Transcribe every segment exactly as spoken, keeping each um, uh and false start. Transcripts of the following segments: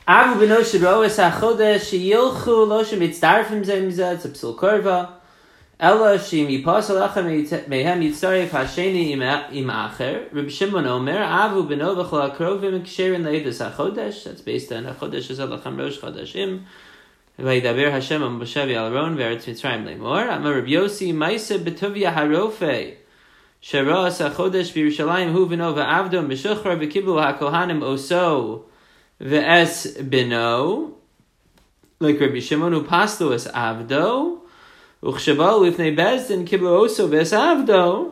Avu b'no shebro es hachodesh sheyilchu lo shemitzdarfim zeh mizeh. It's a psul korva. Ella shim yipasal achem mehem yitzaref hasheni im acher. Reb Shimon Omer, Avu b'no v'chol hakrovim ksherin leidus hachodesh. That's based on hachodesh es alachem rosh chodeshim. V'yidaber Hashem am Moshe v'Aaron v'eretz Mitzrayim leimor. Amar Reb Yossi ma'aseh b'tovia harofei. Shera es hachodesh b'Yerushalayim hu v'no v'avdo m'shuchra v'kiblu hakohanim oso v'es b'no. Like Rabbi Shimon who paslu es avdo. Uchshabal ifnei bezdin kiblu oso ves avdo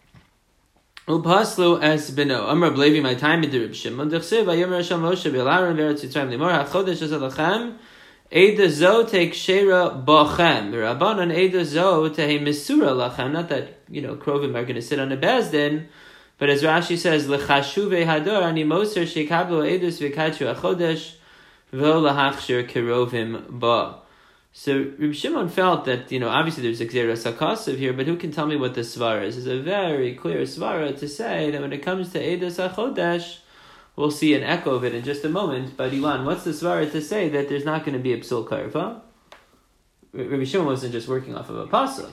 upaslu es beno. Amar Levi my time with Reb Shimon. Dechsev vayomer Hashem Moshe v'Aaron v'eretz Mitzrayim limor hachodesh es alachem eda zo take shera bachem v'Rabbanan eda zo tehe misura lachem. Not that you know krovim are going to sit on a bezdin, but as Rashi says lechashuve hador ani moser shekablu edus v'kachu hachodesh v'o lahachshir kerovim ba. So Reb Shimon felt that, you know, obviously there's Xera Sakasiv here, but who can tell me what the svara is? It's a very clear svara to say that when it comes to Eidos HaChodesh, we'll see an echo of it in just a moment, but Ilan, what's the svara to say that there's not going to be a psul karva? Reb Shimon wasn't just working off of a pasuk.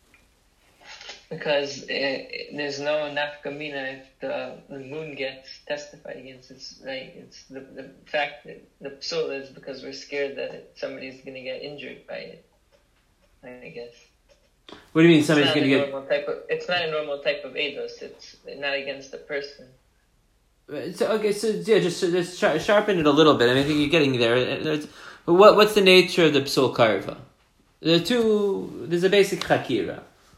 Because uh, there's no nafkamina if the, the moon gets testified against. It's like it's the, the fact that the psul is because we're scared that it, somebody's going to get injured by it. I guess. What do you mean somebody's going to get? Type of, it's not a normal type of eidos. It's not against the person. So okay, so yeah, just just sharpen it a little bit. I mean, I think you're getting there. There's, what what's the nature of the psul karva? There are two. There's a basic chakira.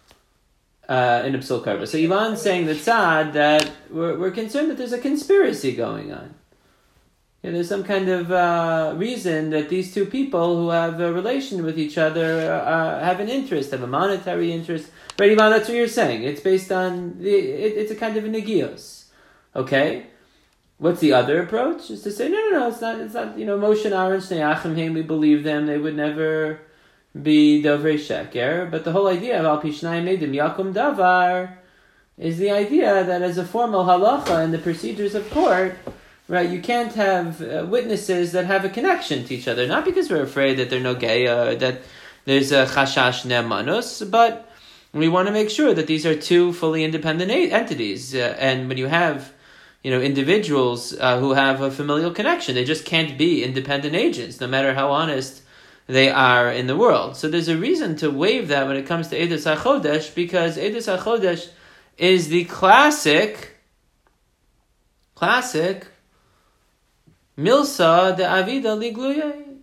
Uh, in a psul karva. So Ilan's saying the tzad that we're, we're concerned that there's a conspiracy going on. Yeah, there's some kind of uh, reason that these two people who have a relation with each other uh, have an interest, have a monetary interest. Right, Ilan, that's what you're saying. It's based on, the, it, it's a kind of a negios. Okay? What's the other approach? Is to say, no, no, no, it's not, it's not, you know, Moshe and Aaron, Shnei Achim, we believe them, they would never be dovrei sheker, but the whole idea of al pi shnayim edim yakum davar is the idea that as a formal halacha in the procedures of court, right, you can't have uh, witnesses that have a connection to each other, not because we're afraid that they're no gay or that there's a chashash ne'manus, but we want to make sure that these are two fully independent a- entities, uh, and when you have you know individuals uh, who have a familial connection, they just can't be independent agents, no matter how honest they are in the world. So there's a reason to waive that when it comes to Eidos HaChodesh, because Eidos HaChodesh is the classic, classic, Milsa de Avida Ligluye.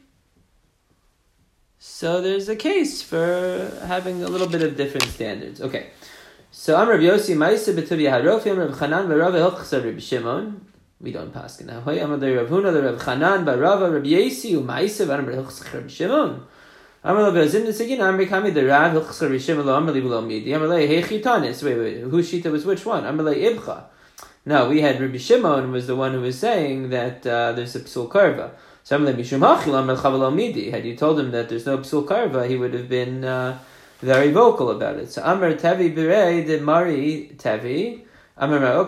So there's a case for having a little bit of different standards. Okay. So Amar Rabbi Yossi Ma'aseh b'Tovia Harofi, Amar Rabbi Chanan v'Rava Hilchasa Rabbi Shimon. We don't pass it now. Amar Rav Huna, Rav Chanan, Barava, Rabbi Yesi, U'Ma'aseh, Amar Hilchasa Rabbi Shimon. Amar Rabbi Azim Nesegin, Amar Kami the Rav Hilchasa Rabbi Shimon, Amar Libu Lo Midi. Amar Lei Hechitanis. Wait, wait. Whose shita was which one? Amar Lei Ibcha. No, we had Rabbi Shimon was the one who was saying that uh, there's a psul karva. So Amar Lei Mishum Hachil, Amar Chava Lo Midi. Had you told him that there's no psul karva, he would have been uh, very vocal about it. So Amar Tevi Birei de Mari Tevi. We still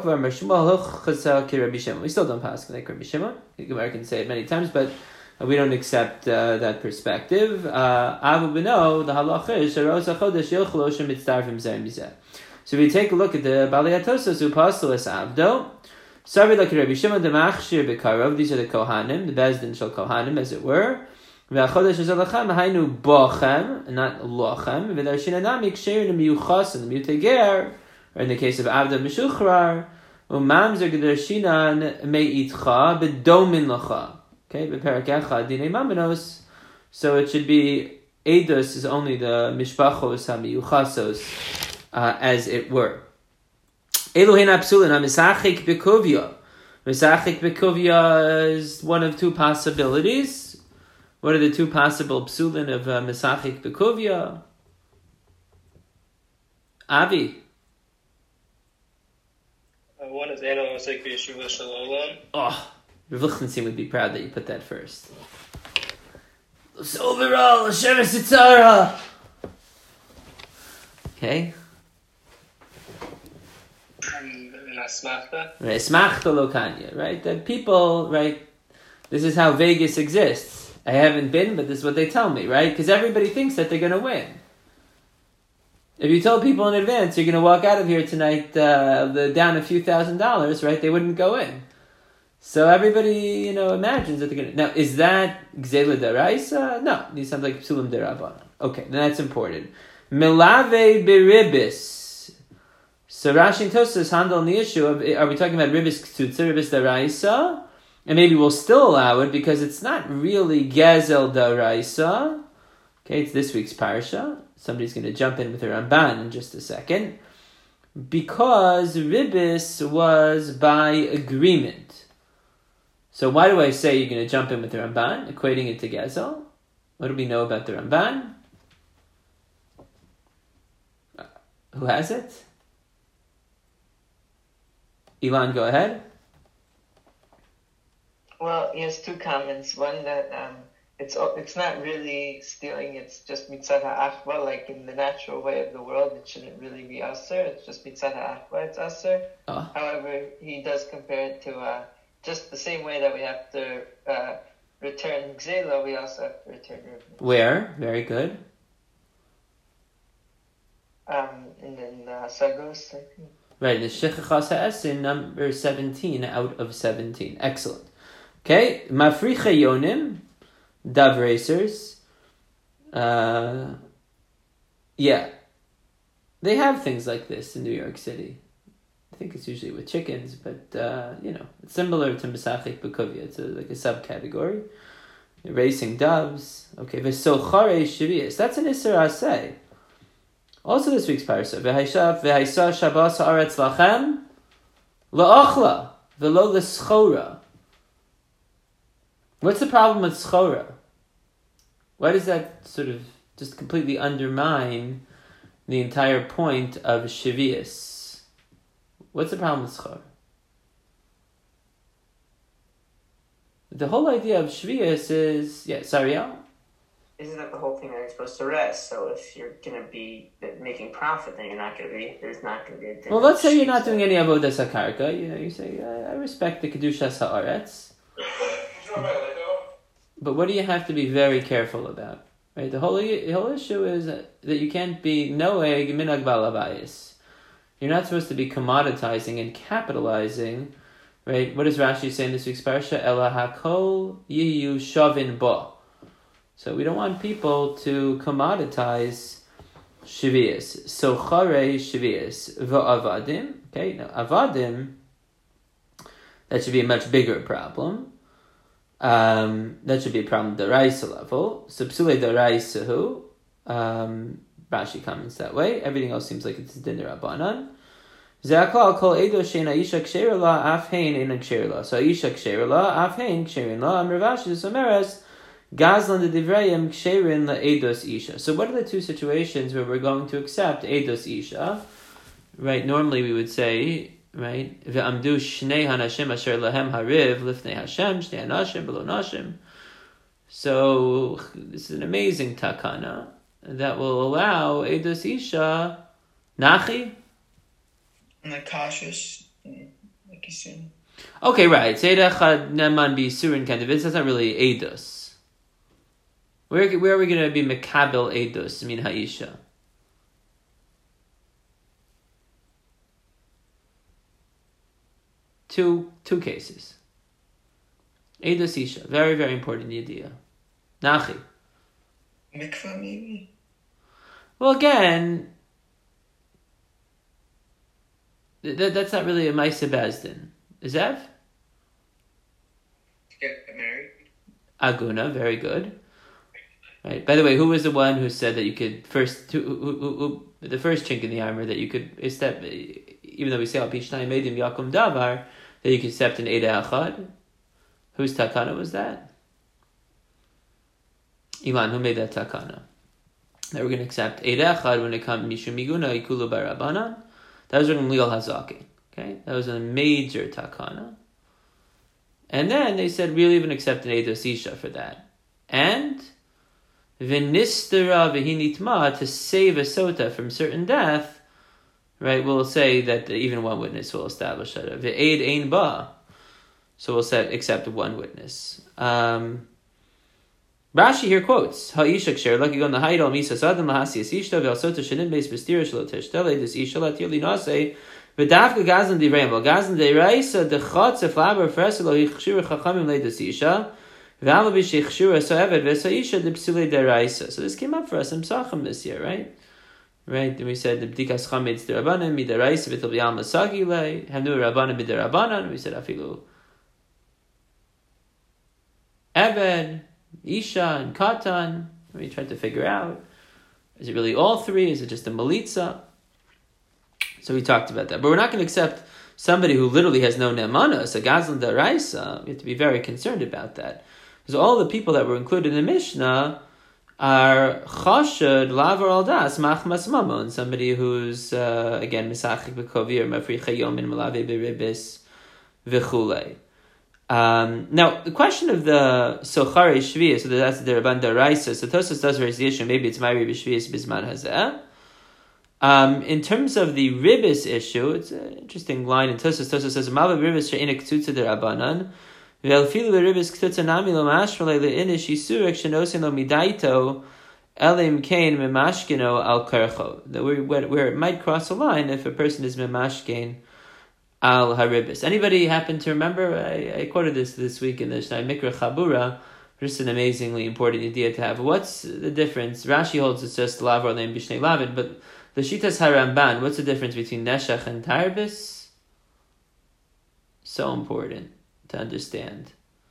don't pass like Rabbi Shimon. The Gemara can say it many times, but we don't accept uh, that perspective. Avu b'no, the halacha is sheros hachodesh yochlo shemitzdarfim zeh mizeh. So we take a look at the Balei HaTosfos who paslu es avdo. Savi like Rabbi Shimon the machshir b'karov. These are the kohanim, the bezdin shel kohanim, as it were. V'achodesh es alachem hainu bochem, not lochem. V'darshin anami ksherin miyuchas and miyuteger. Or in the case of Avda Meshuchrar, Umamzer Gedershinan Me'itcha B'domin Lacha. Okay, B'perak Echad Dinei Mamenos. So it should be Eidos is only the Mishpachos HaMiyuchasos, uh, as it were. Elohein Apsulin HaMisachik B'Kuvya. Misachik B'Kuvya is one of two possibilities. What are the two possible psulin of uh, Misachik B'Kuvya? Avi. One is Eno Mosek Yeshuva Shalom. Oh, Rav Lichtenstein would be proud that you put that first. Overall, Hashem Sitzara. Okay. And Asmachta. Right, Asmachta Lokanya, right? That people, right, This is how Vegas exists. I haven't been, but this is what they tell me, right? Because everybody thinks that they're going to win. If you told people in advance you're going to walk out of here tonight uh, the, down a few thousand dollars, right, they wouldn't go in. So everybody, you know, imagines that they're going to... Now, is that Gzela Daraisa? No. These sound like Psulim Derabana. Okay, then that's important. Milave Biribis. So Rashi and Tosfos handle on the issue of, are we talking about Ribis Ktutza, Ribis Daraisa? And maybe we'll still allow it because it's not really Gezel Daraisa. Okay, it's this week's Parsha. Somebody's going to jump in with the Ramban in just a second. Because Ribis was by agreement. So why do I say you're going to jump in with the Ramban, equating it to Gezel? What do we know about the Ramban? Who has it? Ilan, go ahead. Well, he has two comments. One that um, it's it's not really stealing, it's just mitzad ha'achva, like in the natural way of the world, it shouldn't really be aser, it's just mitzad ha'achva, it's aser. Oh. However, he does compare it to uh, just the same way that we have to uh, return gzela, we also have to return ribis. Where? Very good. Um, and then uh, Sagos, I think. Right, the Shechachas HaEsin, number seventeen out of seventeen. Excellent. Okay, Mafricha Yonim, Dove Racers. Uh, yeah. They have things like this in New York City. I think it's usually with chickens, but, uh, you know, it's similar to Mesachik B'Kuvia. It's a, like a subcategory. Racing doves. Okay, V'sochare Shvius. That's an Isser Aseh. Also this week's parasha, v'haisha v'haisa Shabbos haaretz lachem la'achla v'lo l'schora. What's the problem with schora? Why does that sort of just completely undermine the entire point of Shavuos? What's the problem with schora? The whole idea of Shavuos is, yeah, sorry, Al? Isn't that the whole thing that you're supposed to rest? So if you're going to be making profit, then you're not going to be, there's not going to be a... Well, let's say you're not doing any avodas hakarka. You know, you say, I, I respect the kedushas haaretz. But what do you have to be very careful about? Right? The whole, the whole issue is that you can't be noeg minag balabayis. You're not supposed to be commoditizing and capitalizing. Right? What does Rashi say in this week's parsha? Ela hakol yiyu shavin ba. So we don't want people to commoditize Shavuos. So Chare Shavuos v'avadim. Okay, now avadim, that should be a much bigger problem. Um, that should be a problem deraisa level. So psule deraisahu. Um, Rashi comments that way. Everything else seems like it's din derabanan. Ze'akal kol edo shein aisha ksheira la afhein eina ksheira la. So aisha ksheira la afhein ksherin la. Am Ravashi someres. Gazlan de Divrayim Ksherin la Eidos Isha. So what are the two situations where we're going to accept Eidos Isha? Right, normally we would say, right, Ve'amdu Shnei Hanashim Asher Lahem Hariv Lifnei Hashem Shnei Hanashim Below Nashim. So this is an amazing takana that will allow Eidos Isha Nachi? Like cautious, like you said. Okay, right. Seidach Neman B'Yisurin kind of is. That's not really Eidos. Where, where are we going to be mekabel eidos min ha'isha? Two two cases. Eidos isha, very very important idea. Nachi. Mikvah maybe. Well, again, th- that's not really a ma'aseh bezdin. Is that? To get married. Aguna, very good. Right. By the way, who was the one who said that you could first, who, who, who, who, the first chink in the armor that you could step, even though we say al pishnai medim yakum davar, that you could accept an Eida Achad? Whose takana was that? Ilan, who made that takana? That we're going to accept Eida Achad when it comes mishum miguna ikulu barabanan. That was from Leal Hazaki. Okay, that was a major takana. And then they said we'll even accept an Eidos Isha for that. And Vinistera v'hinitma, to save a sota from certain death, right? We'll say that even one witness will establish that. V'eid ein ba, So we'll set accept one witness. Um, Rashi here quotes Ha'isha ksher lucky gon lahayil misa sadam lahasi asishta ve'alsota shenim beis b'stira shelo tishtele this isha latir linase v'dafka gazan divrei well gazan deiraisa dechatz eflaber freselo hichshira chachamim leidas isha ve'ala b'sheichshira so'eved v'saisha depsule deiraisa. So this came up for us in Psachim this year, right? Right, then we said the b'dikas chametz derabanan midaraisa v'til b'yal masagi le hamnu rabanan b'derabanan. We said afilu Eved, Isha, and Katan. We tried to figure out, is it really all three? Is it just a Malitza? So we talked about that. But we're not going to accept somebody who literally has no Ne'emana, so Gazlan Daraisa. We have to be very concerned about that. Because all the people that were included in the Mishnah are Chashad, Lavar Aldas, Machmas Mamon, somebody who's, uh, again, Misachik B'Kovir, Mafri Chayomin, Malave B'Ribis, V'chulei. Um, now, the question of the Sochari Shviya, so that's the Rabban Daraisa, so Tosas does raise the issue, maybe it's my Ribis Shviyas Bisman Hazeh. Um, in terms of the Ribis issue, it's an interesting line in Tosas. Tosas says, Mava Ribis She'ina Ktutza Derabanan, Ve'alfilu Ribis Ktutza Nami Lo Mashmalei Le'inish Yisurek Shenosin Lo Midaito Elim Kain Memashkino Al Karcho. Where, where it might cross a line if a person is Memashkin Al Haribis. Anybody happen to remember? I, I quoted this this week in the Shnai Mikra Chabura. Just an amazingly important idea to have. What's the difference? Rashi holds it's just Lavar Leim Bishnei Lavid, but the Shitas Haramban, what's the difference between Neshach and Tarbis? So important to understand.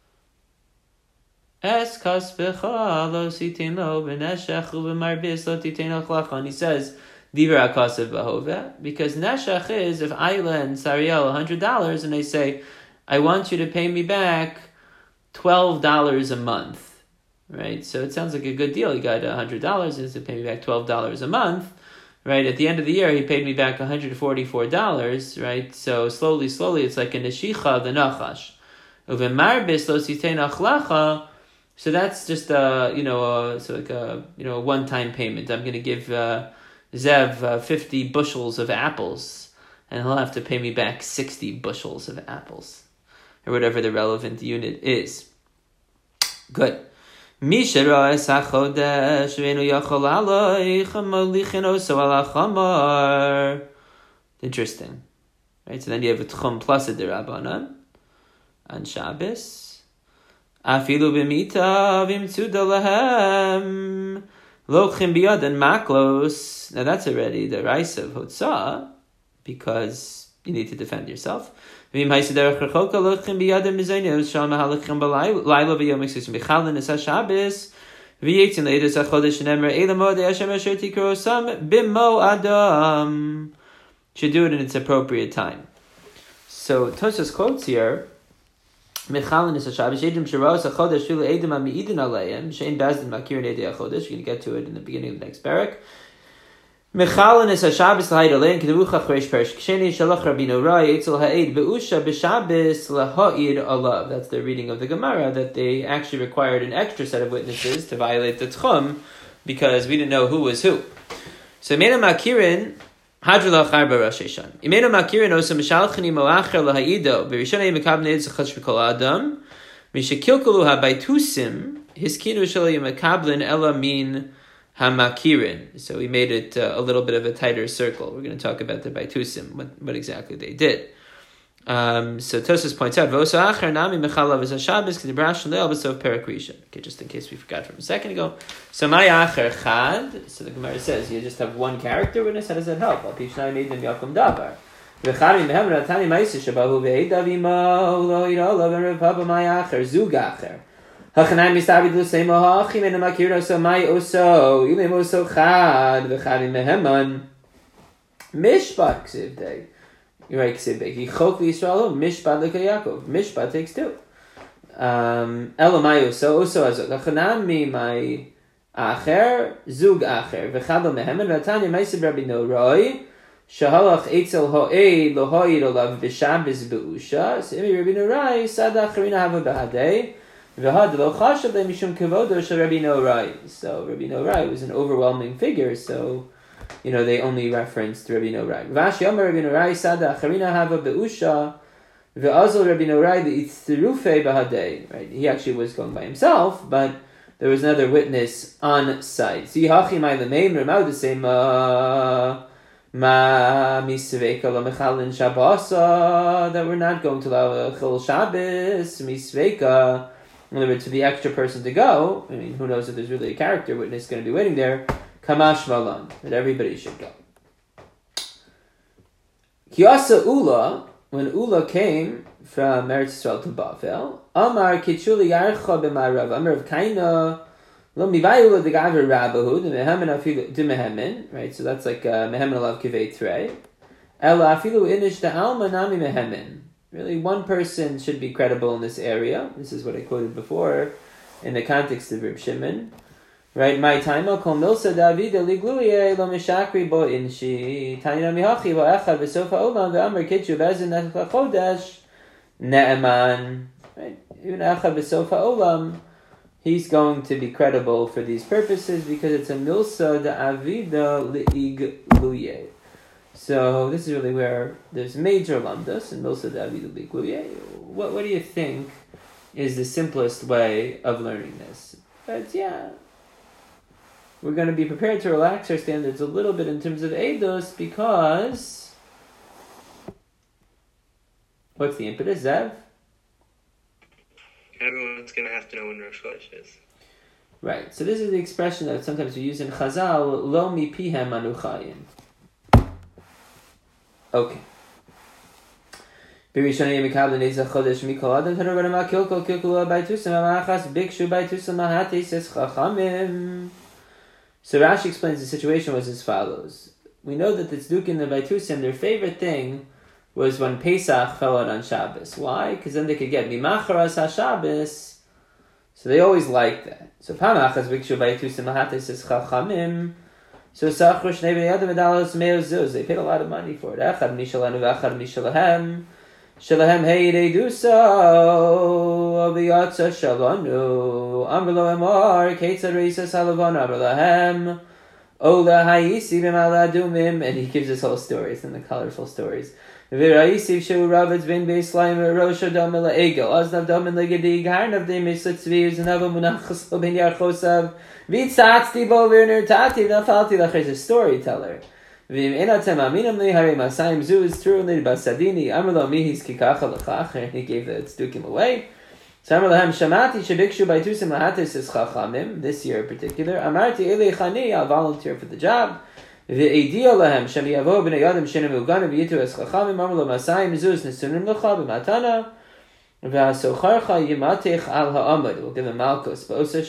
Es kasbecha lo sitin lo b'neshach u'b'marbis lo titin al chlachon. He says, Diver Akasav Bahova, because Neshach is if I lend Sariel one hundred dollars and they say, I want you to pay me back twelve dollars a month, right? So it sounds like a good deal. He got one hundred dollars, he has to pay me back twelve dollars a month, right? At the end of the year, he paid me back one hundred forty-four dollars, right? So slowly, slowly, it's like a Neshicha of the Nachash. Uvemarbis lo sitein achlacha. So that's just a, you know, a, so like a, you know, a one-time payment. I'm going to give uh, Zev uh, fifty bushels of apples, and he'll have to pay me back sixty bushels of apples, or whatever the relevant unit is. Good. Interesting, right? So then you have a tchum plus a derabanan on Shabbos. Afilu b'mita v'imtzuda lahem lochim biyad and maklos. Now that's already the rice of hotzah, because you need to defend yourself. V'im ha'isiderach rechoka lochim biyad and mizaynev shal mahalachim b'laylo v'yom exisum b'chalin es ha'Shabbos v'yetzin le'edus ha'chodesh nemer eila modei Hashem asher tikro sam b'mo adam. Should do it in its appropriate time. So Tosas quotes here, Mechalin is a Shabbos, Edim Shiros, a Chodesh, Shula Edim HaMe'idin Aleim, Shein Bazdin Makirin Edei HaChodesh. You're going to get to it in the beginning of the next parak. Mechalin is a Shabbos, L'Haid Aleim, Kedevucha Chresh Perish, Ksheni Shalach Rabbeinu Rai, Eitzel Ha'ed, Be'usha B'Shabbos, L'Ha'id Alav. That's the reading of the Gemara, that they actually required an extra set of witnesses to violate the Tchum, because we didn't know who was who. So Mena Makirin, Hadrula Charba Rosh Hashan. Imenu Makirin Osa Mishalchani Moacher Lahaido, Berishonei Mekabnei Zechach Shvikol Adam, Mishakilkulu HaBaitusim, Hiskinu Shalei Mekablin Ela Min HaMakirin. So we made it uh, a little bit of a tighter circle. We're going to talk about the Baitusim, what, what exactly they did. Um, so Tosas points out, Vosa Acher Nami Mechalav is a Shabbos, Kedibrash Leil B'Sov Perakrisha. Okay, just in case we forgot from a second ago. So my Acher Chad, so the Gemara says, you just have one character witness, how does that help? Al Pishnai made them Yakum Davar. V'chari Mehem Ratani Maisi Shabahu Ve'edav Imo Lo Yirolav and Revhaba My Acher, Zug Acher. Hachanai Mistavid Lusemo Hachim and Makir Oso Mai Oso, Ilim Oso Chad, V'chari Meheman, Mishpat Ksiv Day. You're right, Ksibbe. He chok v'Yisrael, Mishpat l'ka Yaakov. Mishpat takes two. Um, Elamayu, so also azok. Achanam mi my acher, zug acher. V'chadol mehemen, v'atanya meisib Rabbi Noroi, shahalach eitzel ho'ei lohoi olav b'shabes be'usha, se'imi Rabbi Noroi, sada acharina hava b'hadei, v'had lo chashav le mishum kevodo shel Rabbi Noroi. So Rabbi Noroi was an overwhelming figure, so you know, they only referenced Rabbi Norai. Vashi Omer Rabbi Norai Sada Acharina Hava Be'usha Ve'azal Rabbi Norai the bahadei. Right, he actually was going by himself, but there was another witness on site. See, hachi mai lemein Ramau the same ma misveka lamechalin Shabbos that we're not going to allow a chil Shabbos misveka. In other words, to the extra person to go. I mean, who knows if there's really a character witness going to be waiting there? Kamash malan, that everybody should go. Kiyasa Ula, when Ula came from Eretz Yisrael to Bavel, Amar Kitchuli Yarcha b'Marav, Amar of Kaina, Lo Mivai Ula degaver Rabahu, the Mehemen afilu de Mehemen, right? So that's like uh, Mehemen alav kivei trei. Ela afilu inish the Alma nami Mehemen. Really, one person should be credible in this area. This is what I quoted before in the context of Reb Shimon. Right, my time I'll call Milsa David Ligluye lo mishakri bo inshi Tanya mihachi va echad v'sofa olam ve'amar kitchu bezin chodesh ne'eman. Right, even echad v'sofa olam, he's going to be credible for these purposes because it's a Milsa Davida Ligluye. So this is really where there's major lamdas and Milsa Davida Ligluye. What what do you think is the simplest way of learning this? But yeah. We're going to be prepared to relax our standards a little bit in terms of Eidos because what's the impetus, Zev? Everyone's going to have to know when Rosh Chodesh is. Right. So this is the expression that sometimes we use in Chazal, Lo mipihem anuchayin. Okay. Birishonim mikabel nezach chodesh mikol adam tanu rama kilkol kilkol baitusam amachas bikshu baitusam mahatis es chachamim. So Rashi explains the situation was as follows. We know that the Tzdukim, the Baitusim, their favorite thing was when Pesach fell out on Shabbos. Why? Because then they could get Mimacharas HaShabbos. So they always liked that. So Pamachas Bikshu Baitusim Mahatis is Chachamim. So Sachrosh Nebei Adam Adalos Meozuz. They paid a lot of money for it. Echad Mishalanu V'achad Mishalahem. Shalahem Heidei Dusa V'yatza Shalanu Amrlo Emor Ketzad Reisa Salavon Amrlahem Ola Hayisi B'maladumim. And he gives us whole stories and the colorful stories. V'raisi Shu Ravetz Ben Beislaim Rosha Dom Ela Egel Aznav Dom En Legedi Garnav De Mislet Tzvi Zanav Munachos Ben Yarchosav Vitzatzti Bo Virner Tati Nafalti Lach. He's a storyteller. And he gave the tzdukim away. So this year in particular, I'll volunteer for the job. We'll give him malchus.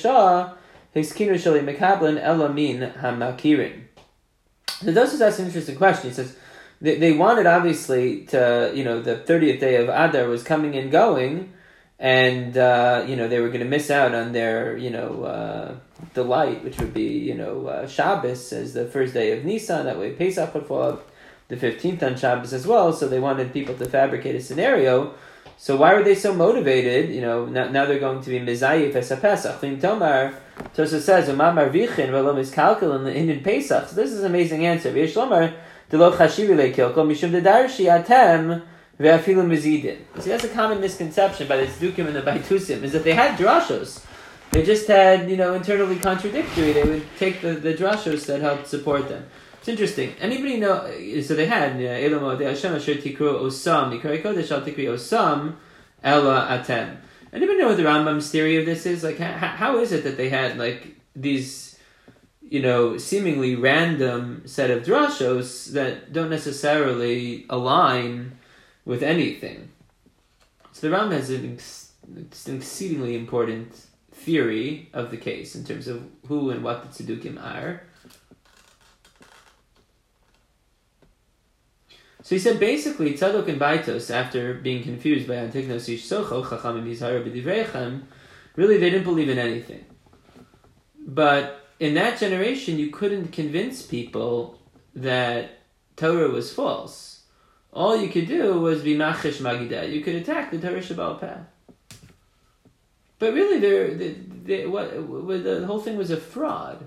So Dosus asks an interesting question. He says they, they wanted obviously to, you know, the thirtieth day of Adar was coming and going, and uh, you know they were going to miss out on their, you know, uh, delight, which would be, you know, uh, Shabbos as the first day of Nisan. That way Pesach would fall out the fifteenth on Shabbos as well. So they wanted people to fabricate a scenario. So why were they so motivated? You know, now, now they're going to be Mizayif as a Pesach. Fin Tomar, Tosa says, Umamar Vichin, Velom is Kalkal in the Pesach. So this is an amazing answer. V'yesh Lomar, Delo Chashivi Lekilkal, Mishum Dedarshi Atem, Ve'afilu Mizidin. See, that's a common misconception by the Tzdukim and the Baitusim, is that they had drashos. They just had, you know, internally contradictory. They would take the, the drashos that helped support them. It's interesting. Anybody know? So they had Elamo de Hashem Asher Tikru Osam Mikra Kodesh Al Tikri Osam Ela Atem. Anybody know what the Rambam's theory of this is? Like, how, how is it that they had like these, you know, seemingly random set of drashos that don't necessarily align with anything? So the Rambam has an, ex- an exceedingly important theory of the case in terms of who and what the Tzedukim are. So he said basically, Tzadok and Baitos, after being confused by Antignos Yishsocho, Chachamim Yizhara B'divreichem, really they didn't believe in anything. But in that generation, you couldn't convince people that Torah was false. All you could do was be Machish Magidah. You could attack the Torah Shabbal Peh. But really, they, they, they, what, what, the whole thing was a fraud.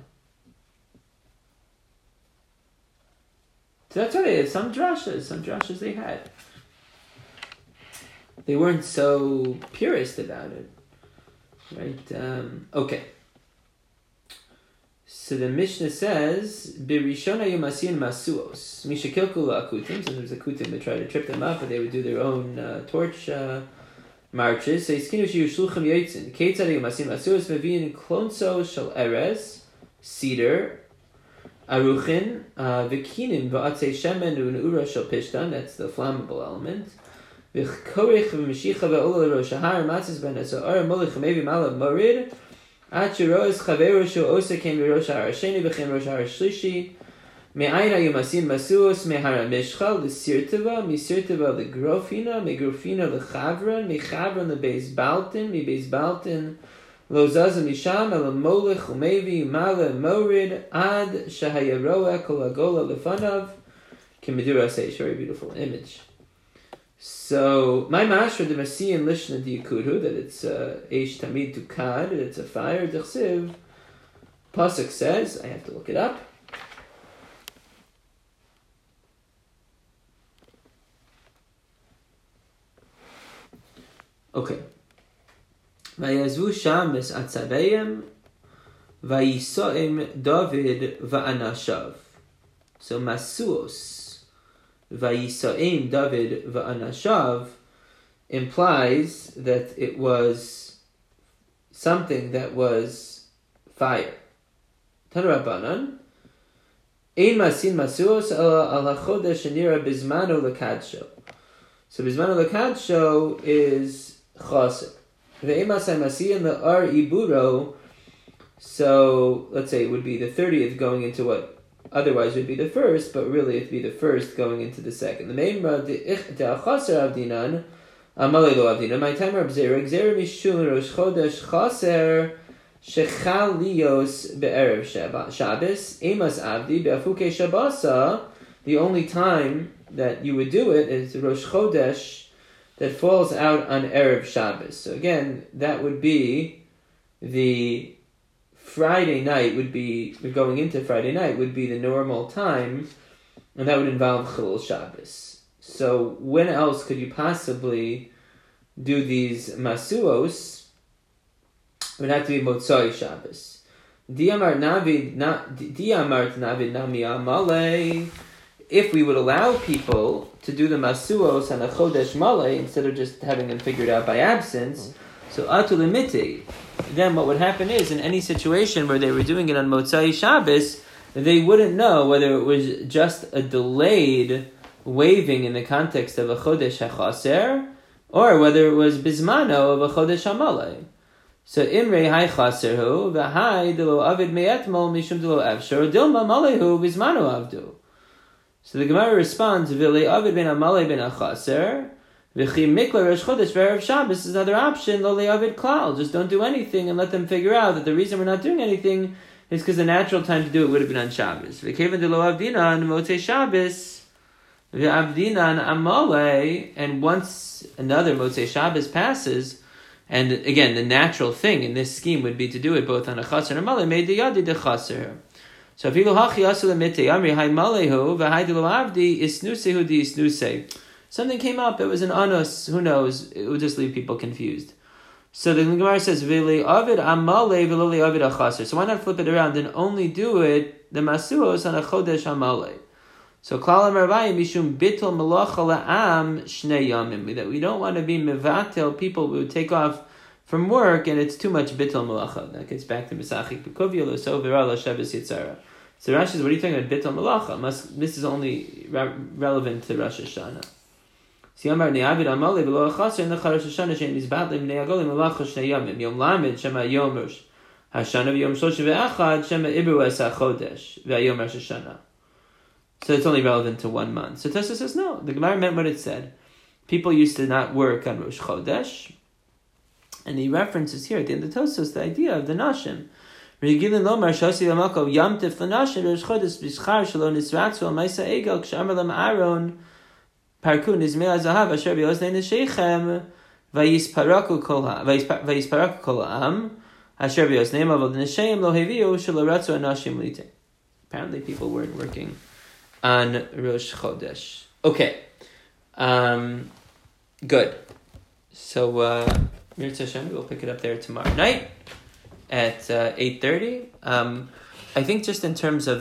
So that's why they had some drashas, some drashas they had. they weren't so purist about it, right? Um, okay. So the Mishnah says, "Birishona yumasin masuos mishakilku la'akutim." So there's akutim that try to trip them up, but they would do their own uh, torch uh, marches. So iskinu sheyushluchim yotzin. Keitzad yumasin masuos meviin klonso shel erez, cedar, aruchin, v'kinim v'atzei shemen u'neura shel pishtan. That's the flammable element. V'chorich v'mishicha v'ola l'rosh hahar matzis ben asa'ar molech mevi malav morid. Achiroz chaveru shu osa came to Rosh Har Sheni became Rosh Har Shlishi. Me'ayin hayumasim masuos mehara mishchal the sirtava misirtava the grofina me grofina the chavron me chavron the beis baltin me beis baltin lo zaza misham el molech umevi mala morid ad shahayaroa kol agola lefanav kimedura say very beautiful image. So my master the Masiyan Lishna Diyakudhu that it's uh, Eish Tamid Tukad, that it's a fire. Dechsiv Pasuk says, I have to look it up. Okay. Vayazvu sham es atzaveyim vayisoim David va'anashav. So Masuos Vayisaim David va'anashav implies that it was something that was fire. Tanurabanan Ein masin masuos ala ala chodesh shenira bizmano lekadsho. So bizmano lekadsho is chaser. Ve'ein masay masiyan le'ar iburo. So let's say it would be the thirtieth going into what otherwise would be the first, but really it'd be the first going into the second. The main rod the chaser avdinan amalei lo avdinan. My time Rab Zera Zera mishum rosh chodesh chaser shechal lios be'erev Shabbos emas avdi be'afuke Shabbasa. The only time that you would do it is rosh chodesh that falls out on erev Shabbos. So again, that would be the Friday night would be, going into Friday night would be the normal time, and that would involve Chilul Shabbos. So when else could you possibly do these masuos? It would have to be Motzai Shabbos. Diamart Navid, Diamart Navid Nami Amalei. If we would allow people to do the masuos on a Chodesh Malei instead of just having them figured out by absence, so atulimiti, then what would happen is, in any situation where they were doing it on Motzai Shabbos, they wouldn't know whether it was just a delayed waving in the context of a Chodesh HaChaser, or whether it was Bizmano of a Chodesh HaMalei. So, Imrei Hai Chaserhu, V'hai Delo Avid Me'etmol Mishum Delo Avshar, Dilma Malehu Bizmano Avdu. So the Gemara responds, V'lei Avid Ben Amalei Ben HaChaser, V'chi mikla Rosh Chodesh V'erev Shabbos is another option. Lo le'avid klal. Just don't do anything and let them figure out that the reason we're not doing anything is because the natural time to do it would have been on Shabbos. V'kevan de lo avdinan motzei Shabbos v'avdinan amalei. And once another motzei Shabbos passes, and again the natural thing in this scheme would be to do it both on a chaser and a malei. Made the yadi de chaser. So if you hachi asul emitei amri hay malehu v'hay de lo avdi isnusehu di isnusei. Something came up, it was an anus, who knows, it would just leave people confused. So the Gemara says, Vili avid amale, vili avid achaser. So why not flip it around and only do it, the masuos, on a chodesh amale? So, Klal Amarvayim, Mishum Bittel Malacha La'am Shnei Yamim. That we don't want to be mevatel people who take off from work and it's too much Bittel Malacha. That gets back to Mesachik Pekovia, Loso Vira, Shabbos Yitzara. So Rashi says, what are you talking about Bittel Malacha? Must, this is only re- relevant to Rosh Hashanah. Siyamar ne'avid amale v'lo achaser in the Rosh Hashanah she'en mizbatlim ne'agolim malacha shnei yamim yom lamed shema yom rosh Hashanah v'yom shlosh ve'achad shema ibru es hachodesh v'yom Rosh Hashanah. So it's only relevant to one month. So Tosfos says no. The Gemara meant what it said. People used to not work on Rosh Chodesh, and he references here at the end of Tosfos the idea of the nashim. Regilin lomar shasi l'malko yamtif l'nashim Rosh Chodesh b'schar shelo nisratzu al ma'isa egel k'shamar lam Aaron. Parkun is mea zahav asher b'oznein sheichem vayisparakul kol vayisparakul kol ha'am asher b'oznein avod nesheim lo heviu shelo ratzu anashim lite. Apparently, people weren't working on Rosh Chodesh. Okay, um, good. So, uh, Mirza Hashem, we'll pick it up there tomorrow night at uh, eight thirty. Um, I think just in terms of